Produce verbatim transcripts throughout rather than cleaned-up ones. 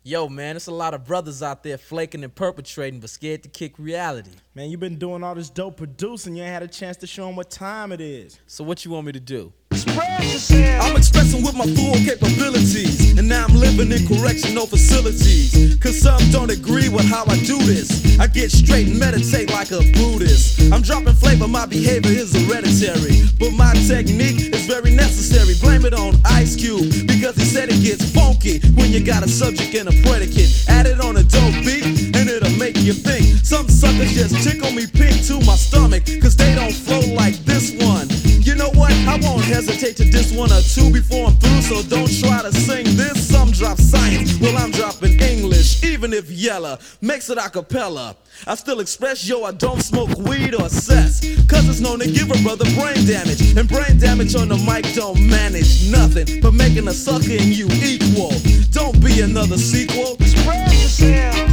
Yo, man, it's a lot of brothers out there flaking and perpetrating, but scared to kick reality. Man, you been doing all this dope producing, you ain't had a chance to show them what time it is. So what you want me to do? I'm expressing with my full capabilities, and now I'm living in correctional facilities. Cause some don't agree with how I do this. I get straight and meditate like a Buddhist. I'm dropping flavor, my behavior is hereditary, but my technique is very necessary. Blame it on Ice Cube, because he said it gets funky when you got a subject and a predicate. Add it on a dope beat, and it'll make you think. Some suckers just tickle me pink to my stomach, cause they don't flow like this one. You know what? I won't hesitate to diss one or two before I'm through, so don't try to sing this. Some drop science, well I'm dropping English, even if Yella makes it a cappella. I still express, yo, I don't smoke weed or cess, cause it's known to give a brother brain damage, and brain damage on the mic don't manage nothing but making a sucker and you equal. Don't be another sequel. Spread yourself.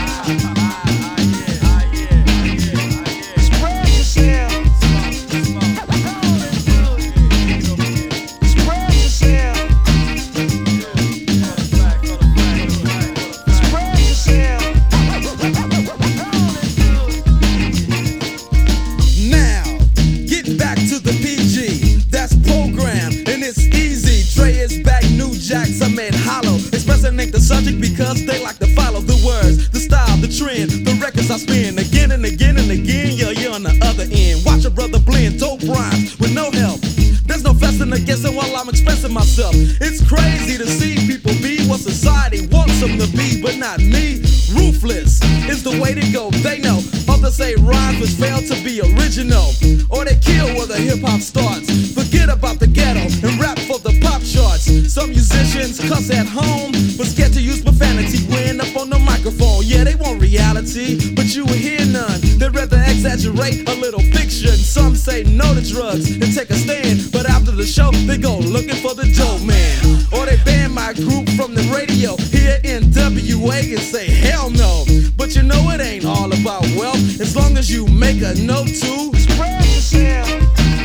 I made hollow, expressing ain't the subject because they like to follow the words, the style, the trend, the records I spin again and again and again. Yeah, you're on the other end. Watch a brother blend dope rhymes with no help. There's no fussing or guessing while I'm expressing myself. It's crazy to see people be what society wants them to be, but not me. Ruthless is the way to go. They know. Others say rhymes which fail to be original, or they kill where the hip hop starts. Forget about the ghetto and rap for the pop charts. Some musicians cuss at home, but scared to use profanity when up on the microphone. Yeah, they want reality, but you will hear none. They'd rather exaggerate a little fiction. Some say no to drugs and take a stand, but after the show they go looking for the dope man, or they ban my group from the radio here in W A and say hell no. But you know it ain't all about wealth, as long as you make a note to spread yourself.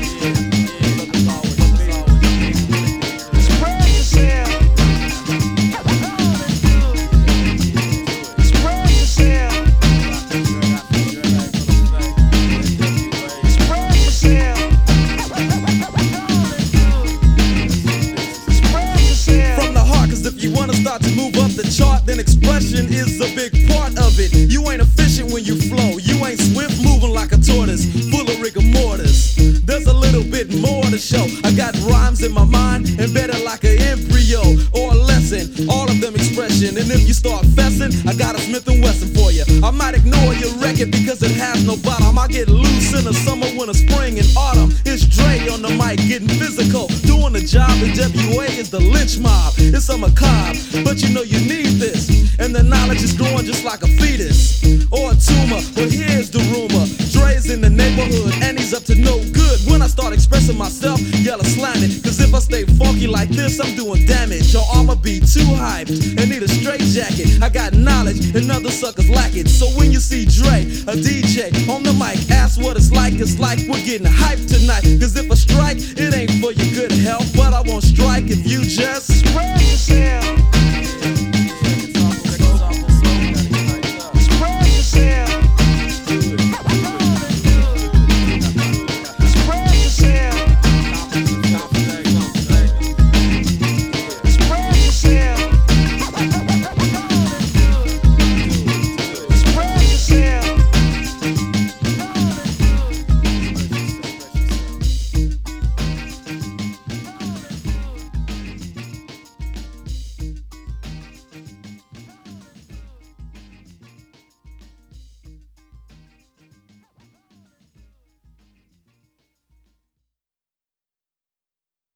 Start to move up the chart, then expression is a big part of it. You ain't efficient when you flow, you ain't swift moving like a tortoise, full of rigor mortis. There's a little bit more to show. I got rhymes in my mind, embedded like an embryo or a lesson, all of them expression. And if you start fessing, I got a Smith and Wesson for you. I might ignore your record because it has no bottom. I get loose in the summer, winter, spring, and autumn. It's Dre on the mic getting physical, doing the job. The W A is the lynch mob. It's a macabre, but you know you need this, and the knowledge is growing just like a fetus or a tumor. But here's the rumor: Dre's in the neighborhood and he's up to no good. When I start expressing myself, y'all are slamming, cause if I stay funky like this, I'm doing damage. Your armor be too hyped and need a straight jacket. I got knowledge and other suckers lack it. So when you see Dre, a D J on the mic, ask what it's like. It's like we're getting hyped tonight, cause if I strike, it ain't for your good health, but I won't strike if you just